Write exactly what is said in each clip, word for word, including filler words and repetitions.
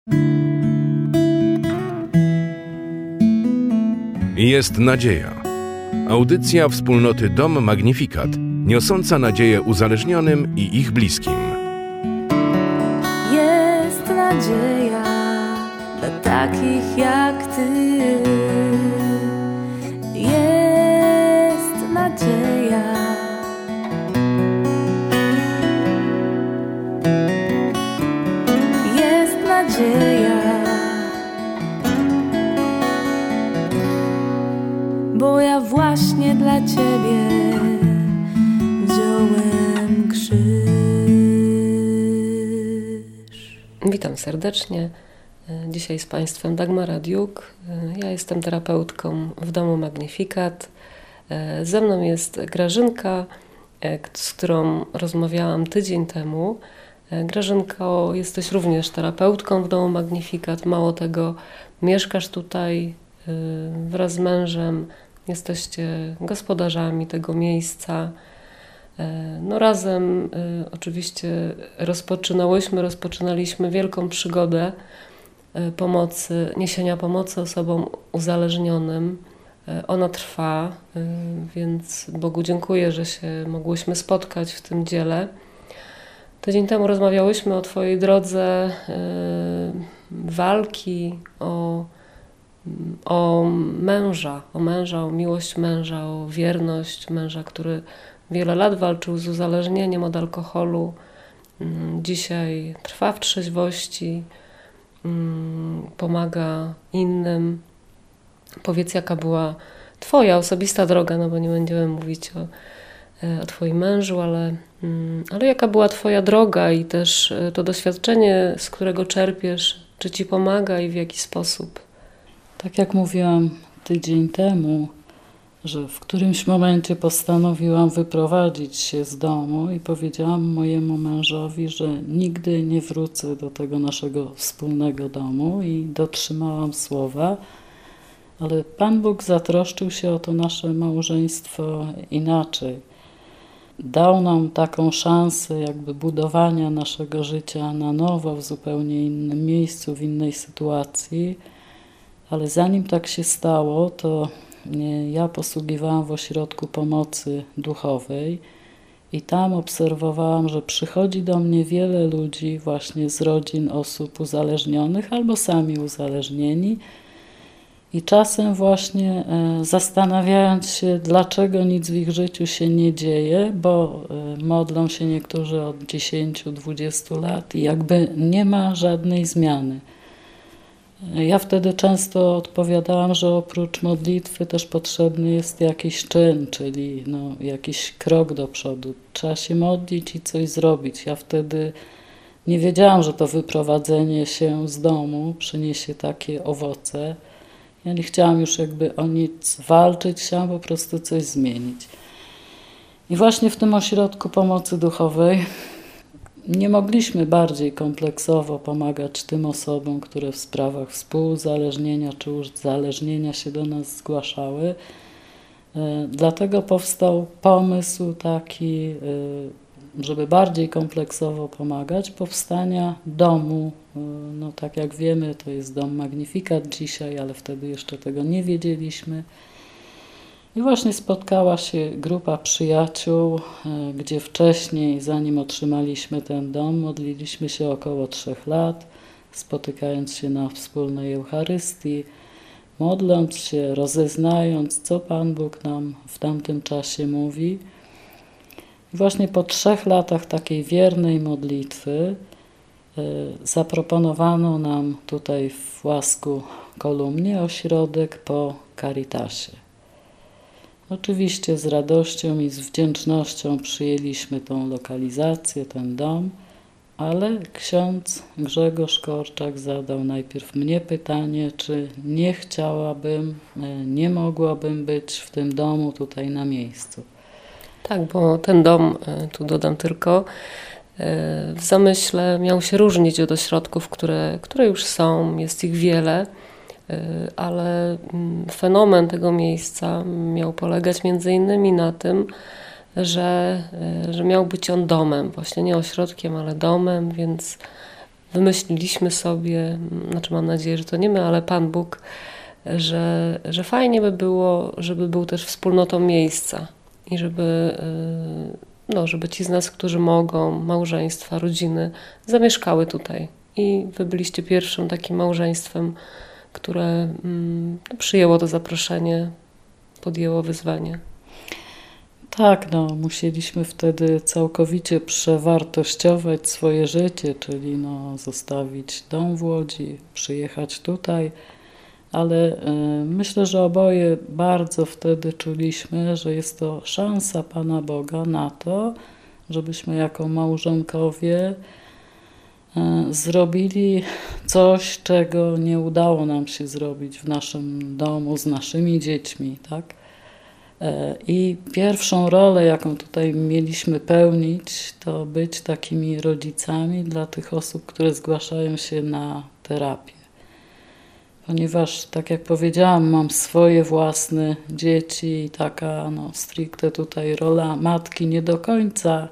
Jest nadzieja. Audycja wspólnoty Dom Magnificat, niosąca nadzieję uzależnionym i ich bliskim. Jest nadzieja dla takich jak Ty. Jest nadzieja. Jest nadzieja. Bo ja właśnie dla Ciebie wziąłem krzyż. Witam serdecznie. Dzisiaj z Państwem Dagmara Diuk. Ja jestem terapeutką w Domu Magnificat. Ze mną jest Grażynka, z którą rozmawiałam tydzień temu. Grażynko, jesteś również terapeutką w Domu Magnificat. Mało tego, mieszkasz tutaj wraz z mężem. Jesteście gospodarzami tego miejsca. No razem y, oczywiście rozpoczynałyśmy, rozpoczynaliśmy wielką przygodę y, pomocy, niesienia pomocy osobom uzależnionym. Y, ona trwa, y, więc Bogu dziękuję, że się mogłyśmy spotkać w tym dziele. Tydzień temu rozmawiałyśmy o Twojej drodze y, walki, o o męża, o męża, o miłość męża, o wierność męża, który wiele lat walczył z uzależnieniem od alkoholu. Dzisiaj trwa w trzeźwości, pomaga innym. Powiedz, jaka była Twoja osobista droga, no bo nie będziemy mówić o, o Twoim mężu, ale, ale jaka była Twoja droga i też to doświadczenie, z którego czerpiesz, czy Ci pomaga i w jaki sposób? Tak jak mówiłam tydzień temu, że w którymś momencie postanowiłam wyprowadzić się z domu i powiedziałam mojemu mężowi, że nigdy nie wrócę do tego naszego wspólnego domu i dotrzymałam słowa, ale Pan Bóg zatroszczył się o to nasze małżeństwo inaczej. Dał nam taką szansę jakby budowania naszego życia na nowo w zupełnie innym miejscu, w innej sytuacji. Ale zanim tak się stało, to ja posługiwałam w ośrodku pomocy duchowej i tam obserwowałam, że przychodzi do mnie wiele ludzi właśnie z rodzin osób uzależnionych albo sami uzależnieni i czasem właśnie zastanawiając się, dlaczego nic w ich życiu się nie dzieje, bo modlą się niektórzy od dziesięciu, dwudziestu lat i jakby nie ma żadnej zmiany. Ja wtedy często odpowiadałam, że oprócz modlitwy też potrzebny jest jakiś czyn, czyli no, jakiś krok do przodu. Trzeba się modlić i coś zrobić. Ja wtedy nie wiedziałam, że to wyprowadzenie się z domu przyniesie takie owoce. Ja nie chciałam już jakby o nic walczyć, chciałam po prostu coś zmienić. I właśnie w tym ośrodku pomocy duchowej nie mogliśmy bardziej kompleksowo pomagać tym osobom, które w sprawach współuzależnienia czy uzależnienia się do nas zgłaszały. Dlatego powstał pomysł taki, żeby bardziej kompleksowo pomagać, powstania domu. No tak jak wiemy, to jest Dom Magnificat dzisiaj, ale wtedy jeszcze tego nie wiedzieliśmy. I właśnie spotkała się grupa przyjaciół, gdzie wcześniej, zanim otrzymaliśmy ten dom, modliliśmy się około trzech lat, spotykając się na wspólnej Eucharystii, modląc się, rozeznając, co Pan Bóg nam w tamtym czasie mówi. I właśnie po trzech latach takiej wiernej modlitwy zaproponowano nam tutaj w Łasku Kolumnie ośrodek po Caritasie. Oczywiście z radością i z wdzięcznością przyjęliśmy tą lokalizację, ten dom, ale ksiądz Grzegorz Korczak zadał najpierw mnie pytanie, czy nie chciałabym, nie mogłabym być w tym domu tutaj na miejscu. Tak, bo ten dom, tu dodam tylko, w zamyśle miał się różnić od ośrodków, które, które już są, jest ich wiele, ale fenomen tego miejsca miał polegać między innymi na tym, że, że miał być on domem, właśnie nie ośrodkiem, ale domem, więc wymyśliliśmy sobie, znaczy mam nadzieję, że to nie my, ale Pan Bóg, że, że fajnie by było, żeby był też wspólnotą miejsca i żeby, no, żeby ci z nas, którzy mogą, małżeństwa, rodziny, zamieszkały tutaj. I wy byliście pierwszym takim małżeństwem, które mm, przyjęło to zaproszenie, podjęło wyzwanie. Tak, no, musieliśmy wtedy całkowicie przewartościować swoje życie, czyli no, zostawić dom w Łodzi, przyjechać tutaj, ale y, myślę, że oboje bardzo wtedy czuliśmy, że jest to szansa Pana Boga na to, żebyśmy jako małżonkowie y, zrobili coś, czego nie udało nam się zrobić w naszym domu z naszymi dziećmi, tak? I pierwszą rolę, jaką tutaj mieliśmy pełnić, to być takimi rodzicami dla tych osób, które zgłaszają się na terapię. Ponieważ, tak jak powiedziałam, mam swoje własne dzieci i taka no, stricte tutaj rola matki nie do końca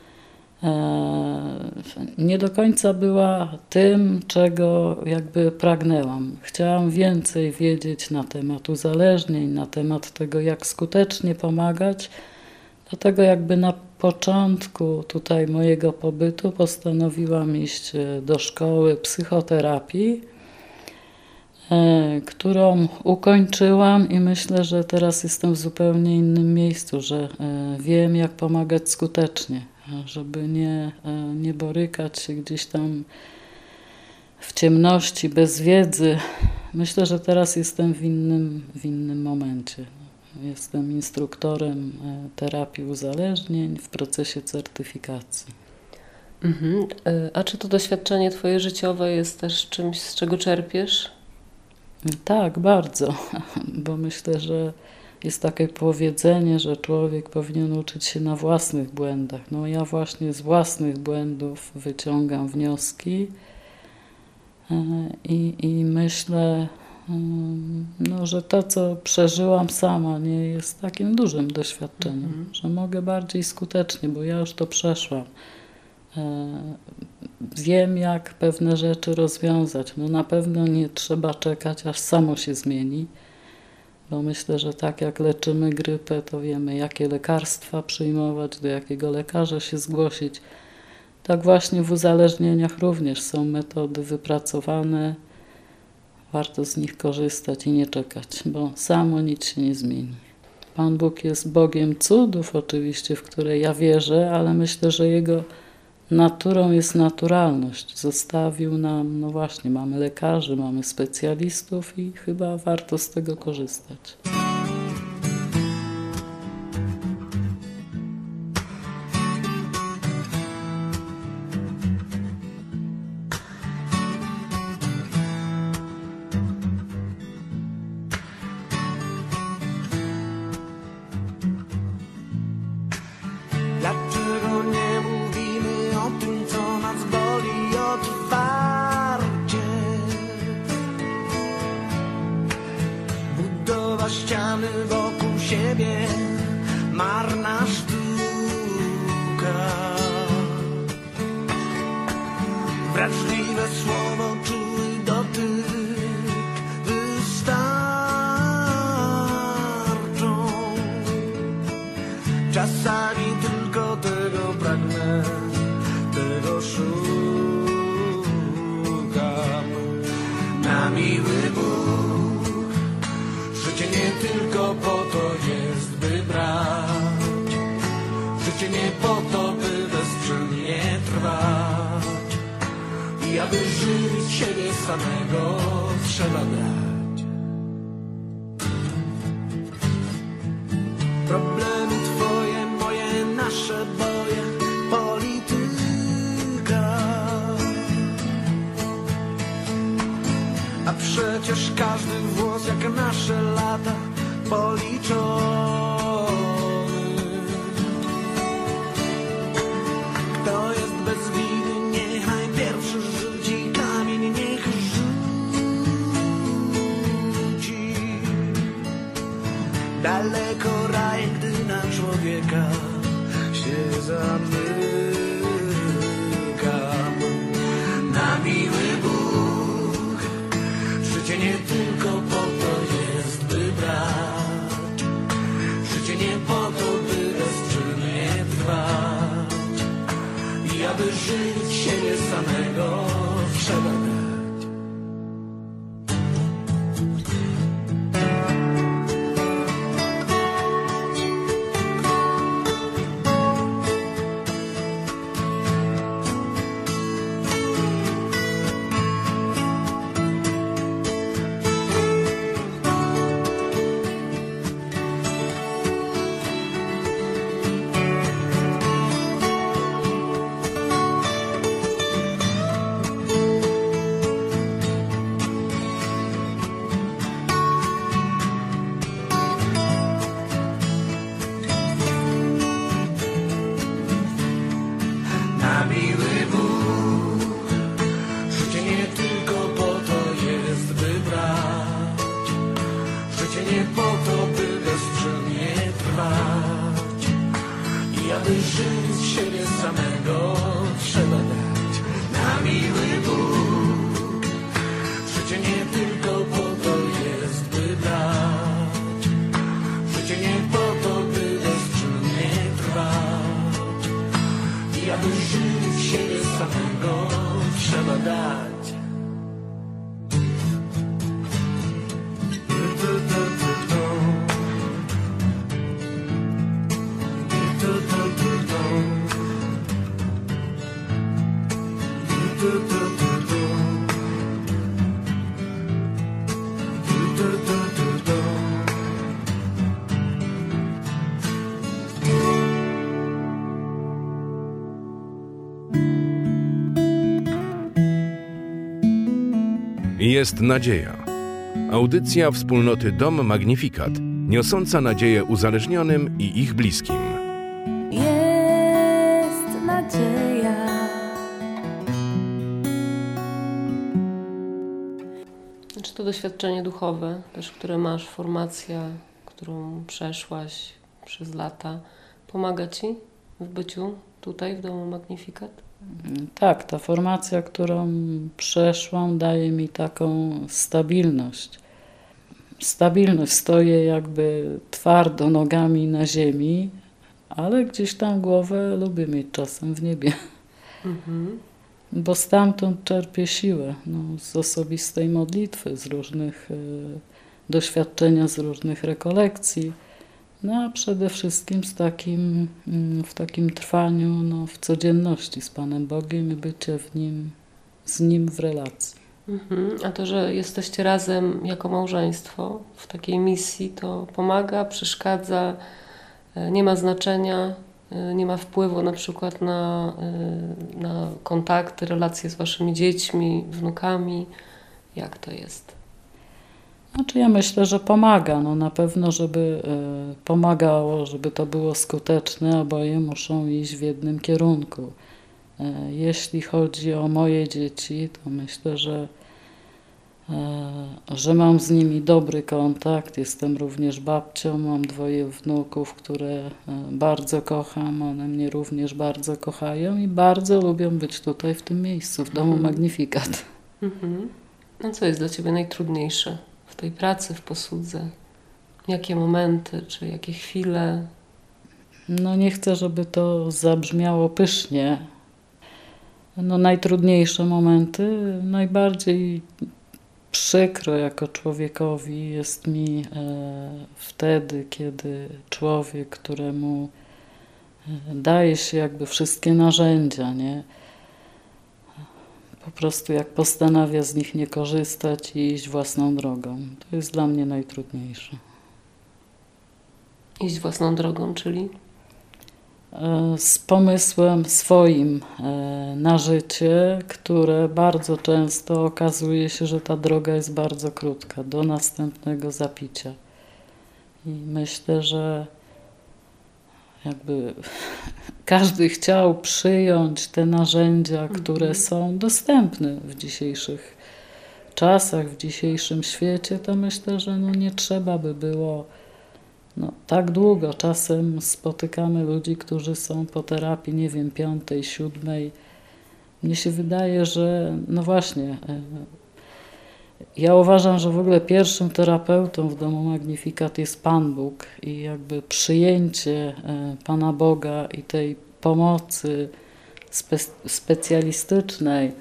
nie do końca była tym, czego jakby pragnęłam. Chciałam więcej wiedzieć na temat uzależnień, na temat tego, jak skutecznie pomagać. Dlatego jakby na początku tutaj mojego pobytu postanowiłam iść do szkoły psychoterapii, którą ukończyłam i myślę, że teraz jestem w zupełnie innym miejscu, że wiem, jak pomagać skutecznie, żeby nie, nie borykać się gdzieś tam w ciemności, bez wiedzy. Myślę, że teraz jestem w innym, w innym momencie. Jestem instruktorem terapii uzależnień w procesie certyfikacji. Mhm. A czy to doświadczenie twoje życiowe jest też czymś, z czego czerpiesz? Tak, bardzo, bo myślę, że jest takie powiedzenie, że człowiek powinien uczyć się na własnych błędach. No ja właśnie z własnych błędów wyciągam wnioski i, i myślę, no, że to, co przeżyłam sama, nie jest takim dużym doświadczeniem, mhm. że mogę bardziej skutecznie, bo ja już to przeszłam. Wiem, jak pewne rzeczy rozwiązać. No na pewno nie trzeba czekać, aż samo się zmieni, bo myślę, że tak jak leczymy grypę, to wiemy, jakie lekarstwa przyjmować, do jakiego lekarza się zgłosić. Tak właśnie w uzależnieniach również są metody wypracowane. Warto z nich korzystać i nie czekać, bo samo nic się nie zmieni. Pan Bóg jest Bogiem cudów oczywiście, w które ja wierzę, ale myślę, że Jego naturą jest naturalność. Zostawił nam, no właśnie, mamy lekarzy, mamy specjalistów i chyba warto z tego korzystać. Dlaczego nie mówimy o tym, co nas boli otwarcie? Budowa ściany wokół siebie, marna sztuka. Wrażliwe słowo, czuły dotyk wystarczą. Czasami tylko tego pragnę, tego szukam. Na miły Bóg, życie nie tylko po to jest, by brać. Życie nie po to, by bezprzynnie trwać. I aby żyć siebie samego, trzeba dać. Problemy twoje, moje, nasze boje, polityka. A przecież każdy włos jak nasze lata policzony. Kto jest bez winy, niechaj pierwszy rzuci kamień, niech rzuci. Daleko raj, gdy na człowieka się zamykam. Na nie tylko po to jest, by brać. Życie nie po to, by bezczynnie trwać. I aby żyć siebie samego trzeba dać. Jest nadzieja. Audycja wspólnoty Dom Magnifikat, niosąca nadzieję uzależnionym i ich bliskim. Jest nadzieja. Czy to doświadczenie duchowe, też które masz, formacja, którą przeszłaś przez lata, pomaga Ci w byciu tutaj w Domu Magnifikat? Tak, ta formacja, którą przeszłam, daje mi taką stabilność. Stabilność, stoję jakby twardo nogami na ziemi, ale gdzieś tam głowę lubię mieć czasem w niebie. Mhm. Bo stamtąd czerpię siłę, no, z osobistej modlitwy, z różnych y, doświadczenia, z różnych rekolekcji. No a przede wszystkim z takim, w takim trwaniu no, w codzienności z Panem Bogiem i bycie w Nim, z Nim w relacji. Mhm. A to, że jesteście razem jako małżeństwo w takiej misji, to pomaga, przeszkadza, nie ma znaczenia, nie ma wpływu na przykład na, na kontakty, relacje z waszymi dziećmi, wnukami. Jak to jest? Znaczy ja myślę, że pomaga. No na pewno, żeby y, pomagało, żeby to było skuteczne, oboje muszą iść w jednym kierunku. Y, jeśli chodzi o moje dzieci, to myślę, że, y, że mam z nimi dobry kontakt. Jestem również babcią, mam dwoje wnuków, które y, bardzo kocham. One mnie również bardzo kochają i bardzo lubią być tutaj w tym miejscu, w Domu Magnifikat. Mhm. A co jest dla Ciebie najtrudniejsze w tej pracy, w posłudze? Jakie momenty, czy jakie chwile? No nie chcę, żeby to zabrzmiało pysznie. No najtrudniejsze momenty, najbardziej przykro jako człowiekowi jest mi e, wtedy, kiedy człowiek, któremu daje się jakby wszystkie narzędzia, nie? Po prostu jak postanawia z nich nie korzystać i iść własną drogą. To jest dla mnie najtrudniejsze. Iść własną drogą, czyli? Z pomysłem swoim na życie, które bardzo często okazuje się, że ta droga jest bardzo krótka, do następnego zapicia. I myślę, że jakby każdy chciał przyjąć te narzędzia, które mhm. są dostępne w dzisiejszych czasach, w dzisiejszym świecie, to myślę, że no nie trzeba by było no, tak długo. Czasem spotykamy ludzi, którzy są po terapii, nie wiem, piątej, siódmej. Mnie się wydaje, że no właśnie, Ja uważam, że w ogóle pierwszym terapeutą w domu Magnifikat jest Pan Bóg i jakby przyjęcie Pana Boga i tej pomocy spe- specjalistycznej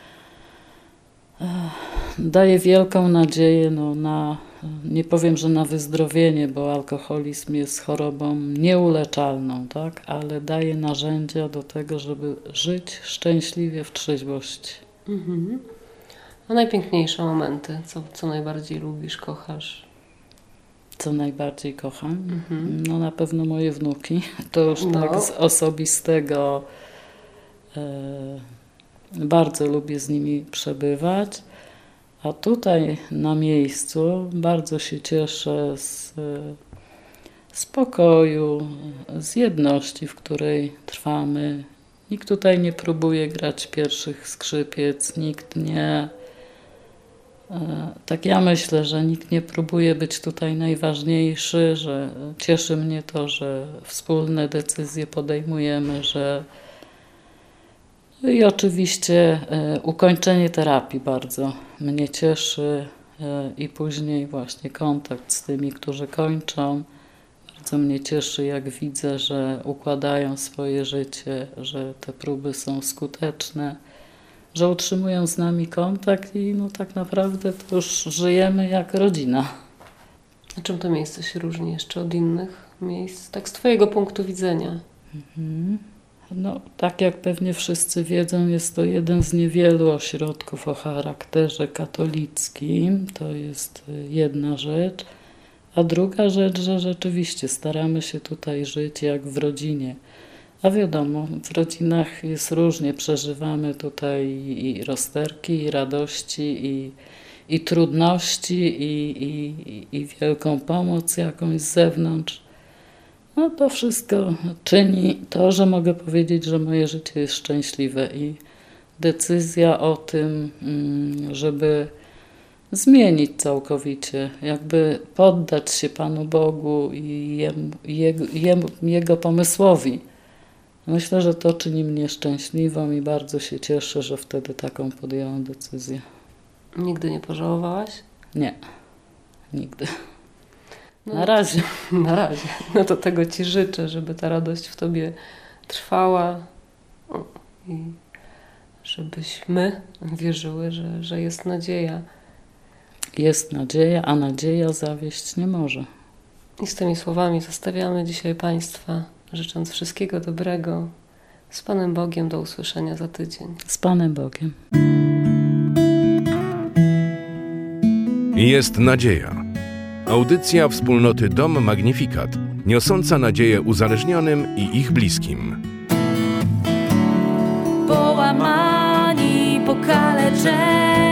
daje wielką nadzieję no, na, nie powiem, że na wyzdrowienie, bo alkoholizm jest chorobą nieuleczalną, tak? Ale daje narzędzia do tego, żeby żyć szczęśliwie w trzeźwości. Mhm. A najpiękniejsze momenty, co, co najbardziej lubisz, kochasz? Co najbardziej kocham? Mhm. No na pewno moje wnuki. To już No. tak z osobistego e, bardzo lubię z nimi przebywać. A tutaj na miejscu bardzo się cieszę z e, spokoju, z jedności, w której trwamy. Nikt tutaj nie próbuje grać pierwszych skrzypiec, nikt nie... Tak ja myślę, że nikt nie próbuje być tutaj najważniejszy, że cieszy mnie to, że wspólne decyzje podejmujemy, że i oczywiście ukończenie terapii bardzo mnie cieszy i później właśnie kontakt z tymi, którzy kończą. Bardzo mnie cieszy, jak widzę, że układają swoje życie, że te próby są skuteczne, że utrzymują z nami kontakt i no tak naprawdę to już żyjemy jak rodzina. A czym to miejsce się różni jeszcze od innych miejsc? Tak z twojego punktu widzenia. Mhm. No tak jak pewnie wszyscy wiedzą, jest to jeden z niewielu ośrodków o charakterze katolickim. To jest jedna rzecz. A druga rzecz, że rzeczywiście staramy się tutaj żyć jak w rodzinie. A wiadomo, w rodzinach jest różnie, przeżywamy tutaj i rozterki, i radości, i, i trudności, i, i, i wielką pomoc jakąś z zewnątrz. No to wszystko czyni to, że mogę powiedzieć, że moje życie jest szczęśliwe i decyzja o tym, żeby zmienić całkowicie, jakby poddać się Panu Bogu i jemu, jego, jemu, Jego pomysłowi. Myślę, że to czyni mnie szczęśliwą i bardzo się cieszę, że wtedy taką podjęłam decyzję. Nigdy nie pożałowałaś? Nie, nigdy. No, Na razie. Na razie. No to tego Ci życzę, żeby ta radość w Tobie trwała i żebyśmy wierzyły, że, że jest nadzieja. Jest nadzieja, a nadzieja zawieść nie może. I z tymi słowami zostawiamy dzisiaj Państwa, życząc wszystkiego dobrego. Z Panem Bogiem, do usłyszenia za tydzień. Z Panem Bogiem. Jest nadzieja. Audycja wspólnoty Dom Magnifikat, niosąca nadzieję uzależnionym i ich bliskim. Połamani, pokaleczeni.